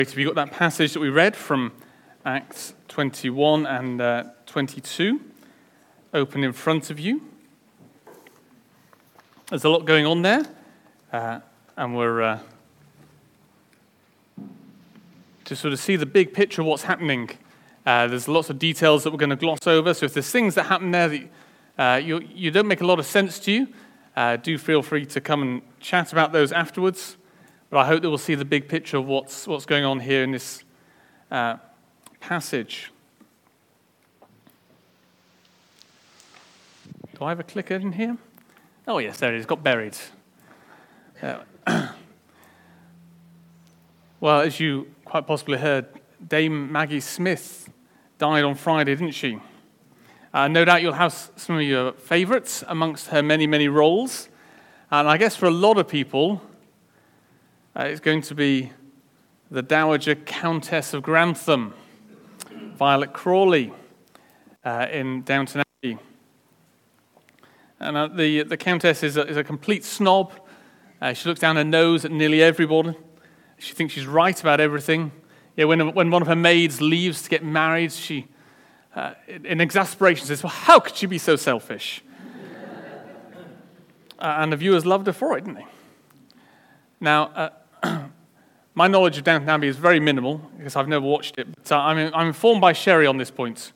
Have you got that passage that we read from Acts 21 and 22 open in front of you? There's a lot going on there, and we're to sort of see the big picture of what's happening. There's lots of details that we're going to gloss over, so if there's things that happen there that you don't make a lot of sense to you, do feel free to come and chat about those afterwards. But I hope that we'll see the big picture of what's going on here in this passage. Do I have a clicker in here? Oh yes, there it is. Got buried. Well, as you quite possibly heard, Dame Maggie Smith died on Friday, didn't she? No doubt you'll have some of your favourites amongst her many, many roles. And I guess for a lot of people, it's going to be the Dowager Countess of Grantham, Violet Crawley, in Downton Abbey. And the Countess is a complete snob. She looks down her nose at nearly everybody. She thinks she's right about everything. Yeah, when one of her maids leaves to get married, she, in exasperation, says, "Well, how could she be so selfish?" And the viewers loved her for it, didn't they? Now, my knowledge of Downton Abbey is very minimal because I've never watched it. But I'm informed by Sherry on this point.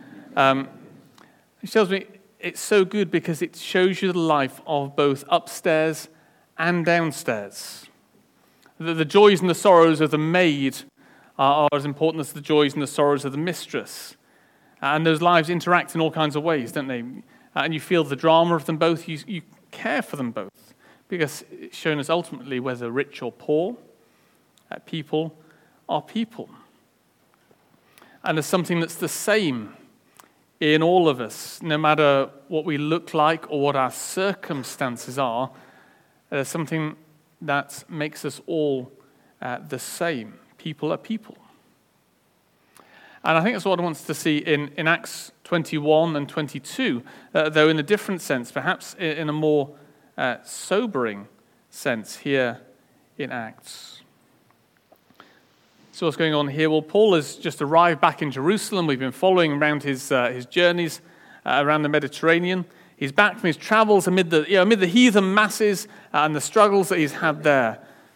She tells me it's so good because it shows you the life of both upstairs and downstairs. The joys and the sorrows of the maid are as important as the joys and the sorrows of the mistress. And those lives interact in all kinds of ways, don't they? And you feel the drama of them both. You care for them both because it's shown us ultimately whether rich or poor, people are people. And there's something that's the same in all of us, no matter what we look like or what our circumstances are. There's something that makes us all the same. People are people. And I think that's what I want us to see in Acts 21 and 22, though in a different sense, perhaps in a more sobering sense here in Acts. So what's going on here? Well, Paul has just arrived back in Jerusalem. We've been following around his journeys around the Mediterranean. He's back from his travels amid the heathen masses and the struggles that he's had there.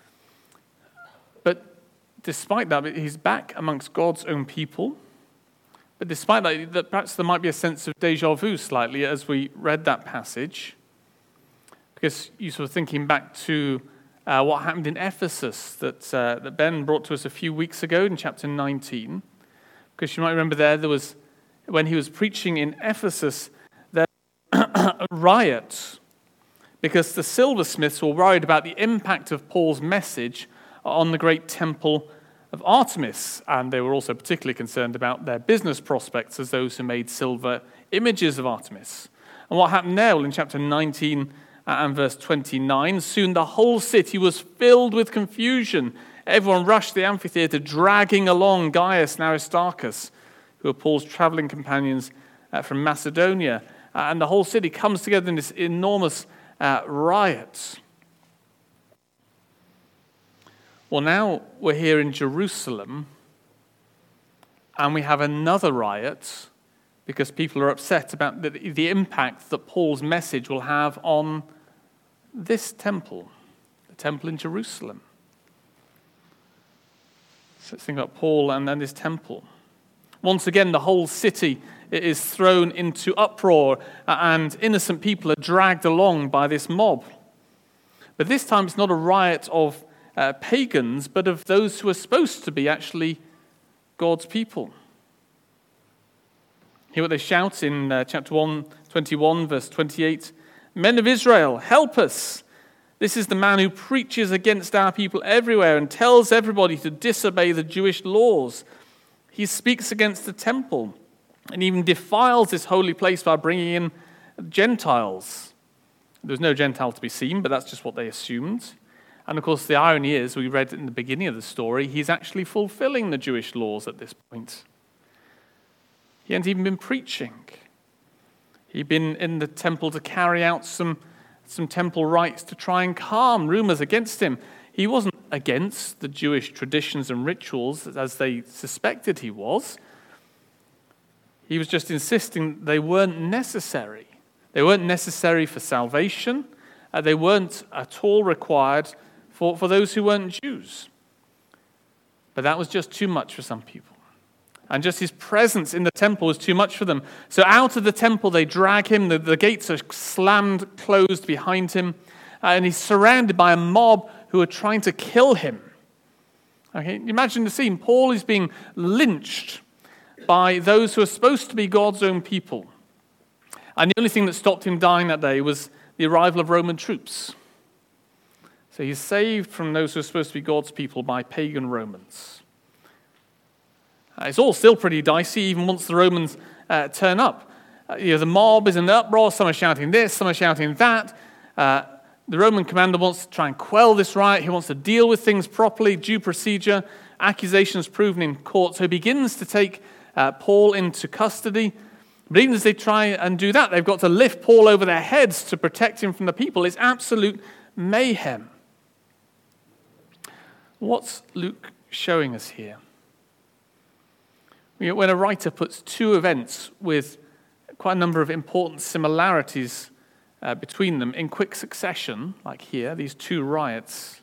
But despite that, he's back amongst God's own people. But despite that, perhaps there might be a sense of déjà vu slightly as we read that passage. Because you're sort of thinking back to what happened in Ephesus that Ben brought to us a few weeks ago in chapter 19. Because you might remember there was, when he was preaching in Ephesus, there was a riot. Because the silversmiths were worried about the impact of Paul's message on the great temple of Artemis. And they were also particularly concerned about their business prospects as those who made silver images of Artemis. And what happened there? Well, in chapter 19 and verse 29, soon the whole city was filled with confusion. Everyone rushed the amphitheater, dragging along Gaius and Aristarchus, who were Paul's traveling companions from Macedonia. And the whole city comes together in this enormous riot. Well, now we're here in Jerusalem, and we have another riot because people are upset about the impact that Paul's message will have on this temple, the temple in Jerusalem. So let's think about Paul and then this temple. Once again, the whole city is thrown into uproar, and innocent people are dragged along by this mob. But this time it's not a riot of pagans, but of those who are supposed to be actually God's people. Hear what they shout in chapter 21, verse 28. "Men of Israel, help us. This is the man who preaches against our people everywhere and tells everybody to disobey the Jewish laws. He speaks against the temple and even defiles this holy place by bringing in Gentiles." There was no Gentile to be seen, but that's just what they assumed. And of course, the irony is, we read in the beginning of the story, he's actually fulfilling the Jewish laws at this point. He hadn't even been preaching. He'd been in the temple to carry out some temple rites to try and calm rumors against him. He wasn't against the Jewish traditions and rituals as they suspected he was. He was just insisting they weren't necessary. They weren't necessary for salvation. They weren't at all required for those who weren't Jews. But that was just too much for some people. And just his presence in the temple was too much for them. So out of the temple they drag him. The gates are slammed closed behind him. And he's surrounded by a mob who are trying to kill him. Okay, imagine the scene. Paul is being lynched by those who are supposed to be God's own people. And the only thing that stopped him dying that day was the arrival of Roman troops. So he's saved from those who are supposed to be God's people by pagan Romans. It's all still pretty dicey, even once the Romans turn up. The mob is in an uproar. Some are shouting this, some are shouting that. The Roman commander wants to try and quell this riot. He wants to deal with things properly, due procedure, accusations proven in court. So he begins to take Paul into custody. But even as they try and do that, they've got to lift Paul over their heads to protect him from the people. It's absolute mayhem. What's Luke showing us here? When a writer puts two events with quite a number of important similarities between them in quick succession, like here, these two riots,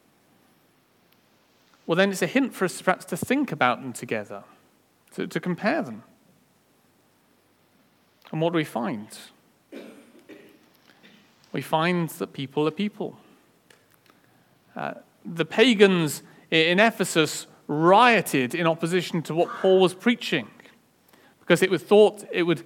well, then it's a hint for us perhaps to think about them together, to compare them. And what do we find? We find that people are people. The pagans in Ephesus rioted in opposition to what Paul was preaching because it was thought it would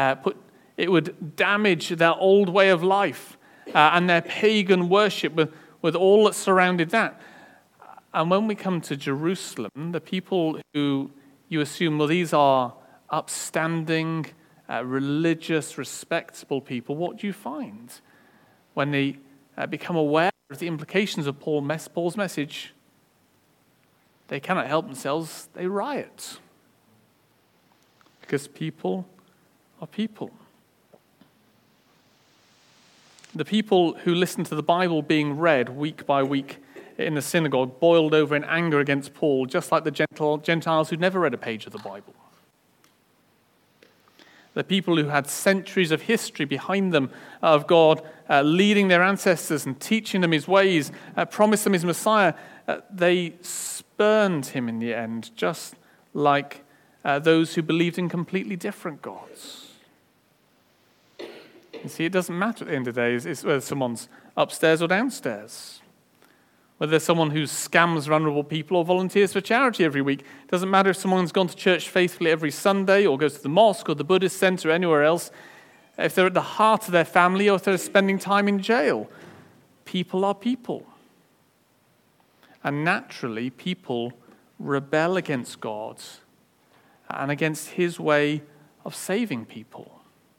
damage their old way of life and their pagan worship with all that surrounded that. And when we come to Jerusalem, the people who you assume, well, these are upstanding, religious, respectable people, what do you find? When they become aware of the implications of Paul's message, they cannot help themselves, they riot. Because people are people. The people who listened to the Bible being read week by week in the synagogue boiled over in anger against Paul, just like the Gentiles who'd never read a page of the Bible. The people who had centuries of history behind them of God leading their ancestors and teaching them his ways, promised them his Messiah, they spurned him in the end, just like those who believed in completely different gods. You see, it doesn't matter at the end of the day whether someone's upstairs or downstairs. Whether there's someone who scams vulnerable people or volunteers for charity every week. It doesn't matter if someone's gone to church faithfully every Sunday or goes to the mosque or the Buddhist center or anywhere else. If they're at the heart of their family or if they're spending time in jail. People are people. And naturally, people rebel against God and against his way of saving people.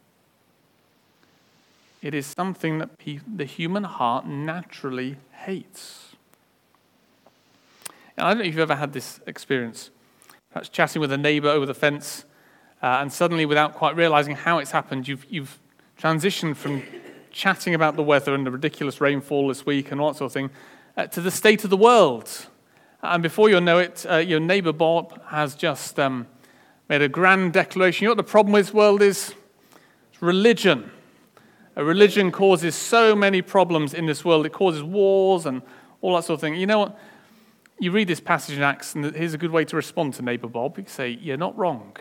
It is something that the human heart naturally hates. And I don't know if you've ever had this experience, perhaps chatting with a neighbor over the fence, and suddenly, without quite realizing how it's happened, you've transitioned from chatting about the weather and the ridiculous rainfall this week and all that sort of thing, to the state of the world. And before you know it, your neighbor Bob has just made a grand declaration. You know what the problem with this world is? It's religion. A religion causes so many problems in this world. It causes wars and all that sort of thing. You know what? You read this passage in Acts, and here's a good way to respond to neighbor Bob. You say, you're not wrong.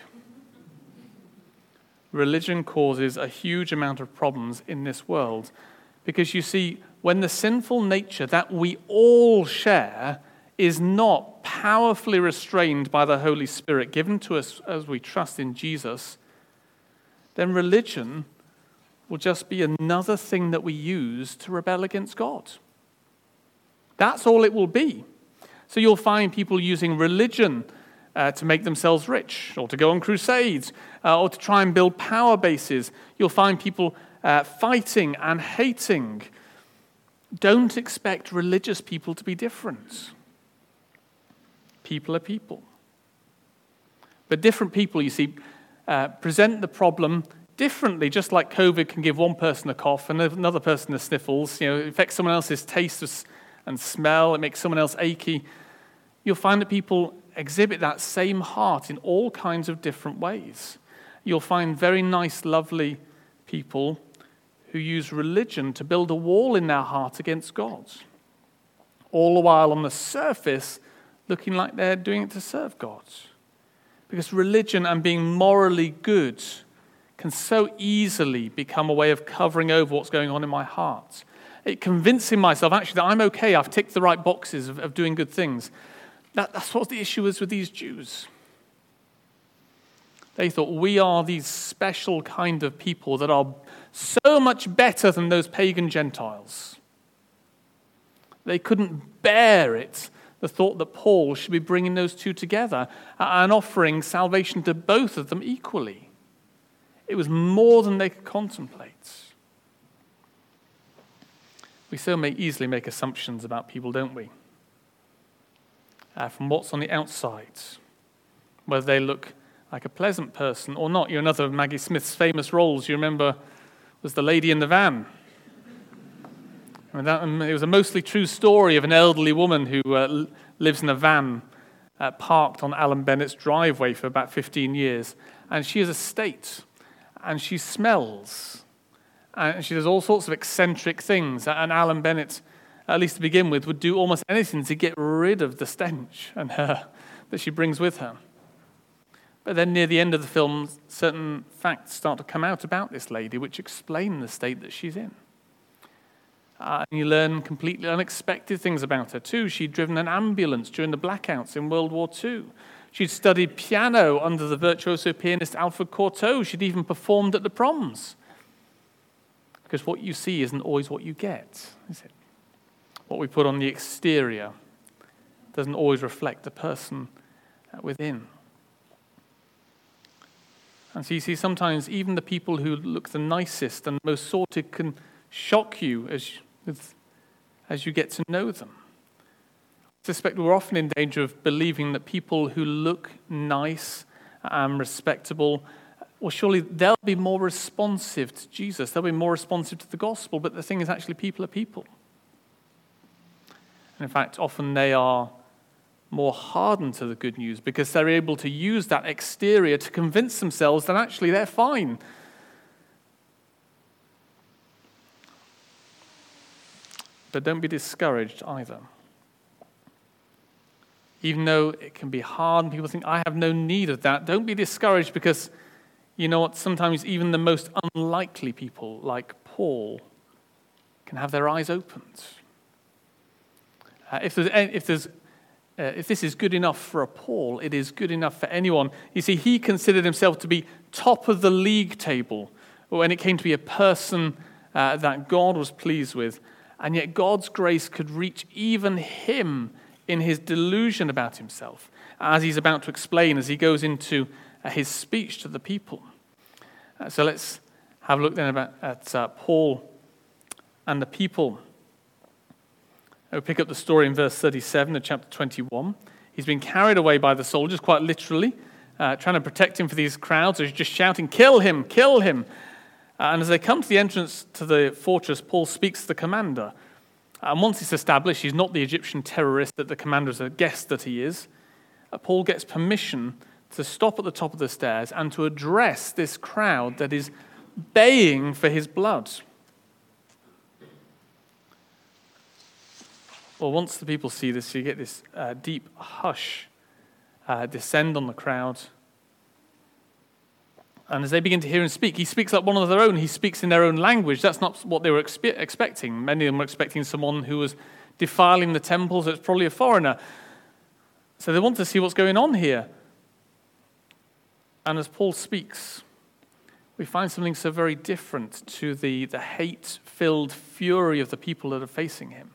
Religion causes a huge amount of problems in this world. Because you see, when the sinful nature that we all share is not powerfully restrained by the Holy Spirit given to us as we trust in Jesus, then religion will just be another thing that we use to rebel against God. That's all it will be. So you'll find people using religion to make themselves rich, or to go on crusades, or to try and build power bases. You'll find people fighting and hating. Don't expect religious people to be different. People are people. But different people, you see, present the problem differently. Just like COVID can give one person a cough and another person the sniffles, it affects someone else's taste and smell, it makes someone else achy. You'll find that people exhibit that same heart in all kinds of different ways. You'll find very nice, lovely people who use religion to build a wall in their heart against God, all the while on the surface looking like they're doing it to serve God. Because religion and being morally good can so easily become a way of covering over what's going on in my heart. Convincing myself actually that I'm okay, I've ticked the right boxes of doing good things. That's what the issue is with these Jews. They thought we are these special kind of people that are so much better than those pagan Gentiles. They couldn't bear it, the thought that Paul should be bringing those two together and offering salvation to both of them equally. It was more than they could contemplate. We so may easily make assumptions about people, don't we? From what's on the outside, whether they look like a pleasant person or not. Another of Maggie Smith's famous roles, you remember, was the lady in the van. It was a mostly true story of an elderly woman who lives in a van parked on Alan Bennett's driveway for about 15 years. And she has a state, and she smells. And she does all sorts of eccentric things. And Alan Bennett, at least to begin with, would do almost anything to get rid of the stench and her that she brings with her. But then near the end of the film, certain facts start to come out about this lady, which explain the state that she's in. And you learn completely unexpected things about her, too. She'd driven an ambulance during the blackouts in World War II. She'd studied piano under the virtuoso pianist Alfred Cortot. She'd even performed at the proms. Because what you see isn't always what you get, is it? What we put on the exterior doesn't always reflect the person within. And so you see, sometimes even the people who look the nicest and most sorted can shock you as you get to know them. I suspect we're often in danger of believing that people who look nice and respectable, well, surely they'll be more responsive to Jesus. They'll be more responsive to the gospel. But the thing is, actually, people are people. And in fact, often they are more hardened to the good news because they're able to use that exterior to convince themselves that actually they're fine. But don't be discouraged either. Even though it can be hard and people think, I have no need of that, don't be discouraged because, you know what, sometimes even the most unlikely people, like Paul, can have their eyes opened. If this is good enough for a Paul, it is good enough for anyone. You see, he considered himself to be top of the league table when it came to be a person that God was pleased with. And yet God's grace could reach even him in his delusion about himself, as he's about to explain as he goes into his speech to the people. So let's have a look then at Paul and the people. We'll pick up the story in verse 37 of chapter 21. He's been carried away by the soldiers, quite literally, trying to protect him for these crowds. They're just shouting, kill him, kill him. And as they come to the entrance to the fortress, Paul speaks to the commander. And once it's established he's not the Egyptian terrorist that the commander is a guest that he is, Paul gets permission to stop at the top of the stairs and to address this crowd that is baying for his blood. Well, once the people see this, you get this deep hush descend on the crowd. And as they begin to hear him speak, he speaks like one of their own. He speaks in their own language. That's not what they were expecting. Many of them were expecting someone who was defiling the temple, so it's probably a foreigner. So they want to see what's going on here. And as Paul speaks, we find something so very different to the hate-filled fury of the people that are facing him.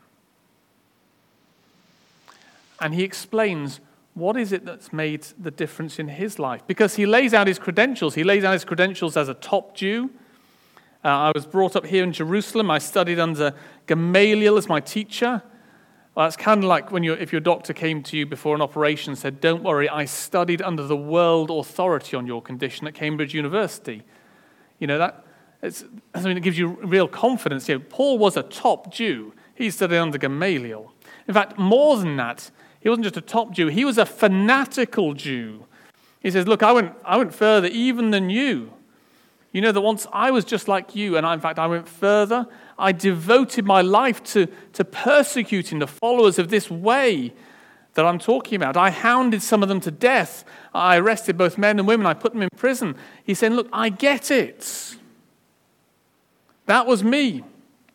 And he explains what is it that's made the difference in his life? Because he lays out his credentials. He lays out his credentials as a top Jew. I was brought up here in Jerusalem. I studied under Gamaliel as my teacher. Well, it's kind of like if your doctor came to you before an operation and said, don't worry, I studied under the world authority on your condition at Cambridge University. You know, it's something that gives you real confidence. You know, Paul was a top Jew. He studied under Gamaliel. In fact, more than that, he wasn't just a top Jew, he was a fanatical Jew. He says, look, I went further even than you. You know that once I was just like you, and in fact I went further. I devoted my life to persecuting the followers of this way that I'm talking about. I hounded some of them to death. I arrested both men and women. I put them in prison. He's saying, look, I get it. That was me.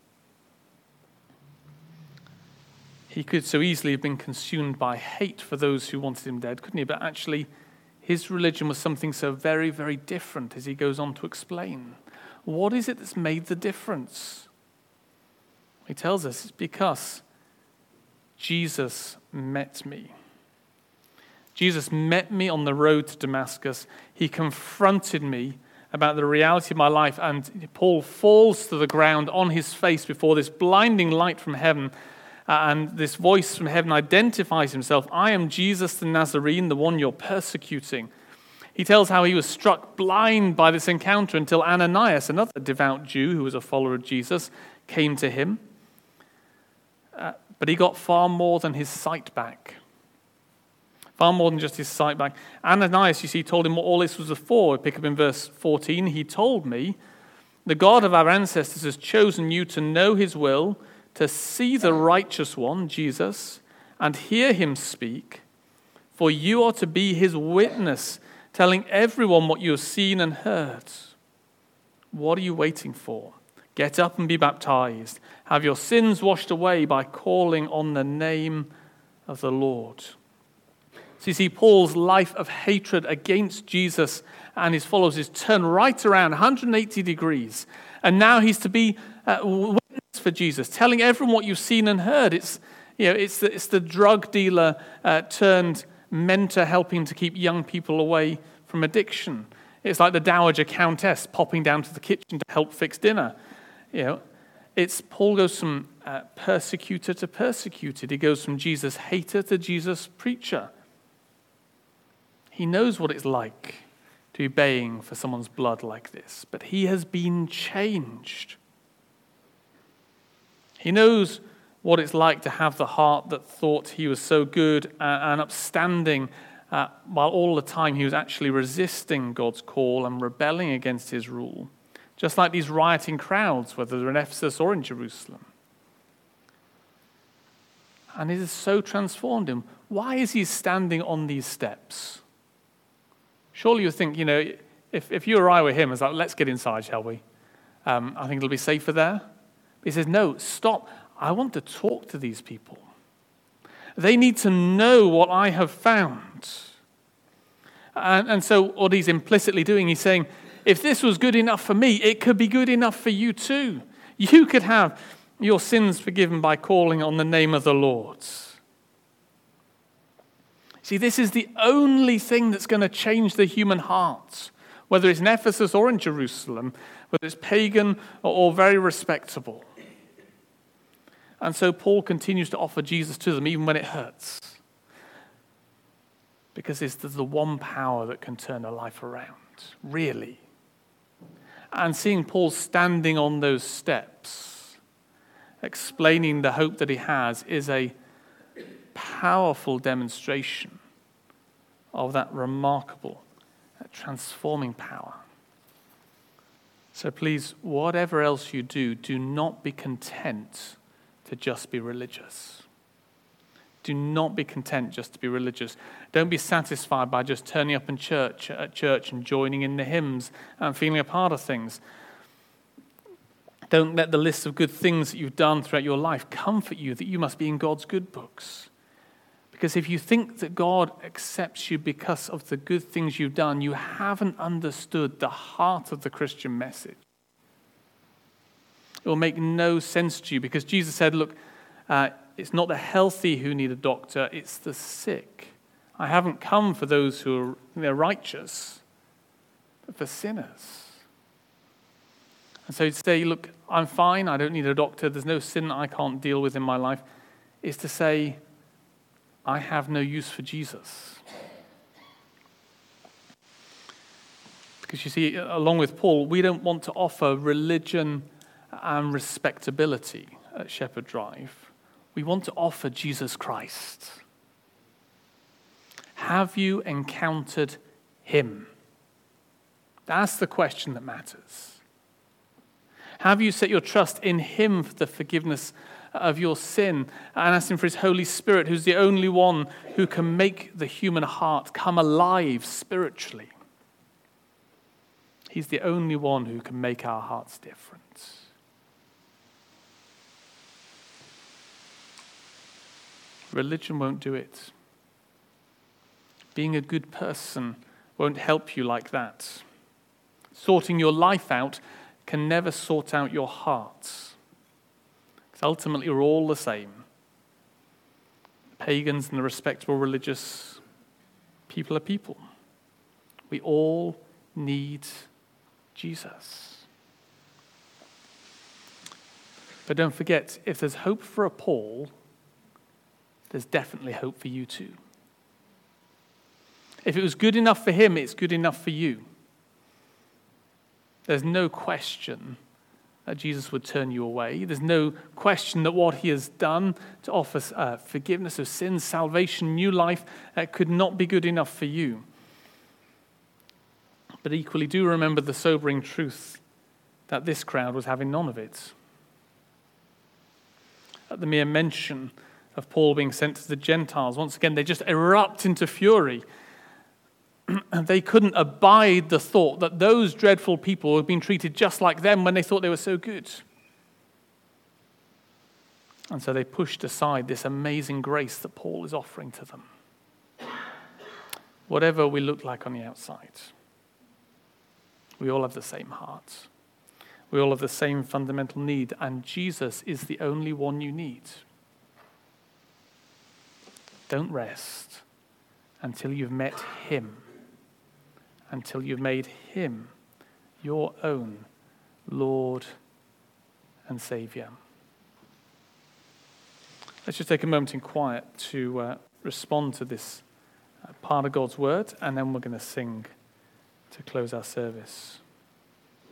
He could so easily have been consumed by hate for those who wanted him dead, couldn't he? But actually, his religion was something so very, very different, as he goes on to explain. What is it that's made the difference? He tells us it's because Jesus met me. Jesus met me on the road to Damascus. He confronted me about the reality of my life, and Paul falls to the ground on his face before this blinding light from heaven, and this voice from heaven identifies himself. I am Jesus the Nazarene, the one you're persecuting. He tells how he was struck blind by this encounter until Ananias, another devout Jew who was a follower of Jesus, came to him. But he got far more than his sight back. Far more than just his sight back. Ananias, you see, told him what all this was for. We pick up in verse 14. He told me, the God of our ancestors has chosen you to know his will, to see the righteous one, Jesus, and hear him speak. For you are to be his witness, telling everyone what you have seen and heard. What are you waiting for? Get up and be baptized. Have your sins washed away by calling on the name of the Lord. So you see, Paul's life of hatred against Jesus and his followers is turned right around 180 degrees. And now he's to be a witness for Jesus, telling everyone what you've seen and heard. It's the drug dealer turned mentor helping to keep young people away from addiction. It's like the dowager countess popping down to the kitchen to help fix dinner. It's Paul goes from persecutor to persecuted. He goes from Jesus hater to Jesus preacher. He knows what it's like to be baying for someone's blood like this, but he has been changed. He knows what it's like to have the heart that thought he was so good and upstanding, while all the time he was actually resisting God's call and rebelling against his rule. Just like these rioting crowds, whether they're in Ephesus or in Jerusalem. And it has so transformed him. Why is he standing on these steps? Surely you think, if you or I were him, it's like, let's get inside, shall we? I think it'll be safer there. But he says, no, stop. I want to talk to these people. They need to know what I have found. And so what he's implicitly doing, he's saying, if this was good enough for me, it could be good enough for you too. You could have your sins forgiven by calling on the name of the Lord. See, this is the only thing that's going to change the human heart, whether it's in Ephesus or in Jerusalem, whether it's pagan or very respectable. And so Paul continues to offer Jesus to them even when it hurts, because it's the one power that can turn a life around, really. And seeing Paul standing on those steps, explaining the hope that he has, is a powerful demonstration of that remarkable, transforming power. So please, whatever else you do, do not be content to just be religious. Do not be content just to be religious. Don't be satisfied by just turning up at church and joining in the hymns and feeling a part of things. Don't let the list of good things that you've done throughout your life comfort you that you must be in God's good books. Because if you think that God accepts you because of the good things you've done, you haven't understood the heart of the Christian message. It will make no sense to you, because Jesus said, look, it's not the healthy who need a doctor, it's the sick. I haven't come for those who are righteous, but for sinners. And so to say, look, I'm fine, I don't need a doctor, there's no sin that I can't deal with in my life, is to say, I have no use for Jesus. Because you see, along with Paul, we don't want to offer religion and respectability at Shepherd Drive. We want to offer Jesus Christ. Have you encountered him? That's the question that matters. Have you set your trust in him for the forgiveness of your sin and asked him for his Holy Spirit, who's the only one who can make the human heart come alive spiritually? He's the only one who can make our hearts different. Religion won't do it. Being a good person won't help you like that. Sorting your life out can never sort out your heart. Because ultimately we're all the same. Pagans and the respectable religious people are people. We all need Jesus. But don't forget, if there's hope for a Paul, there's definitely hope for you too. If it was good enough for him, it's good enough for you. There's no question that Jesus would turn you away. There's no question that what he has done to offer forgiveness of sins, salvation, new life, could not be good enough for you. But equally, do remember the sobering truth that this crowd was having none of it. At the mere mention of Paul being sent to the Gentiles, once again, they just erupt into fury. They couldn't abide the thought that those dreadful people had been treated just like them when they thought they were so good. And so they pushed aside this amazing grace that Paul is offering to them. Whatever we look like on the outside, we all have the same heart. We all have the same fundamental need, and Jesus is the only one you need. Don't rest until you've met him, until you've made him your own Lord and Savior. Let's just take a moment in quiet to respond to this part of God's word, and then we're going to sing to close our service.